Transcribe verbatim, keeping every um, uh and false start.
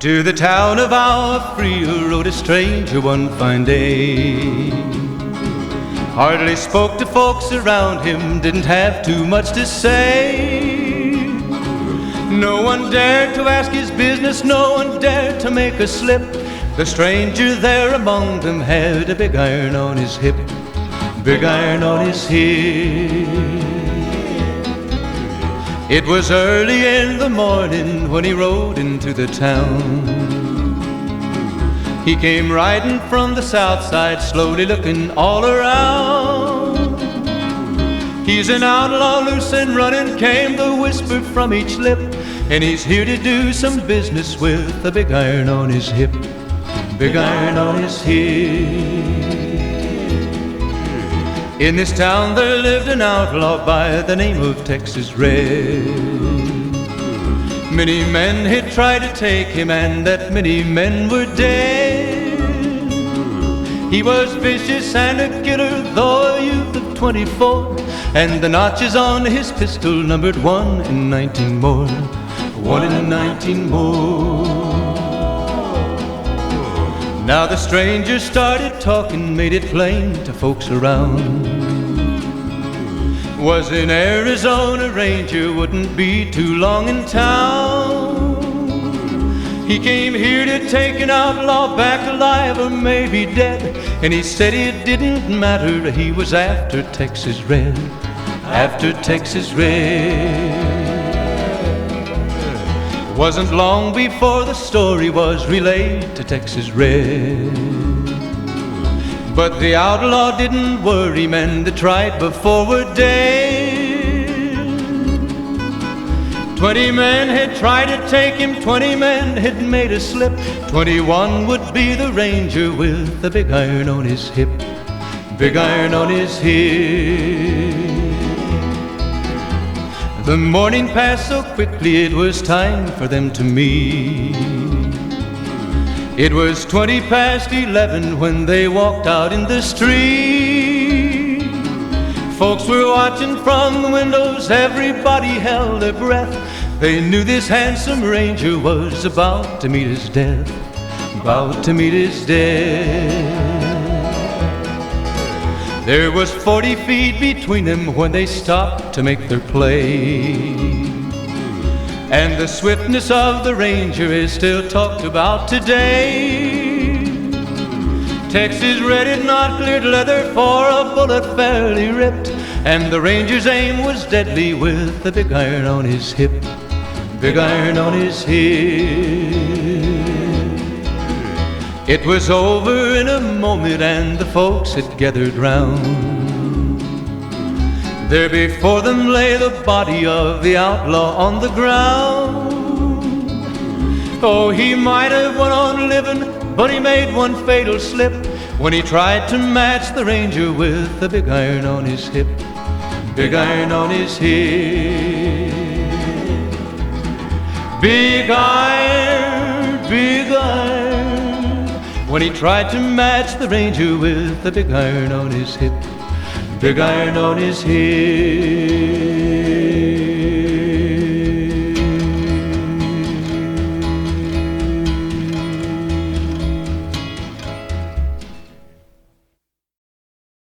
To the town of our Frio rode a stranger one fine day. Hardly spoke to folks around him, didn't have too much to say. No one dared to ask his business, no one dared to make a slip. The stranger there among them had a big iron on his hip, big iron on his hip. It was early in the morning when he rode into the town. He came riding from the south side, slowly looking all around. He's an outlaw, loose and running, came the whisper from each lip, and he's here to do some business with a big iron on his hip, big iron on his hip. In this town there lived an outlaw by the name of Texas Red. Many men had tried to take him, and that many men were dead. He was vicious and a killer, though a youth of twenty-four, and the notches on his pistol numbered one in nineteen more, one in nineteen more. Now the stranger started talking, made it plain to folks around. Was an Arizona Ranger, wouldn't be too long in town. He came here to take an outlaw back alive or maybe dead, and he said it didn't matter, he was after Texas Red, after Texas Red. Wasn't long before the story was relayed to Texas Red. But the outlaw didn't worry men that tried before were dead. Twenty men had tried to take him, twenty men had made a slip. Twenty-one would be the Ranger with the big iron on his hip, big iron on his hip. The morning passed so quickly it was time for them to meet. It was twenty past eleven when they walked out in the street. Folks were watching from the windows, everybody held their breath. They knew this handsome Ranger was about to meet his death, about to meet his death. There was forty feet between them when they stopped to make their play. And the swiftness of the Ranger is still talked about today. Texas Red had not cleared leather for a bullet fairly ripped, and the Ranger's aim was deadly with the big iron on his hip, big iron on his hip. It was over in a moment and the folks had gathered round. There before them lay the body of the outlaw on the ground. Oh, he might have went on living, but he made one fatal slip when he tried to match the Ranger with the big iron on his hip, big iron on his hip. Big iron, big iron, when he tried to match the Ranger with the big iron on his hip, big iron on his hip.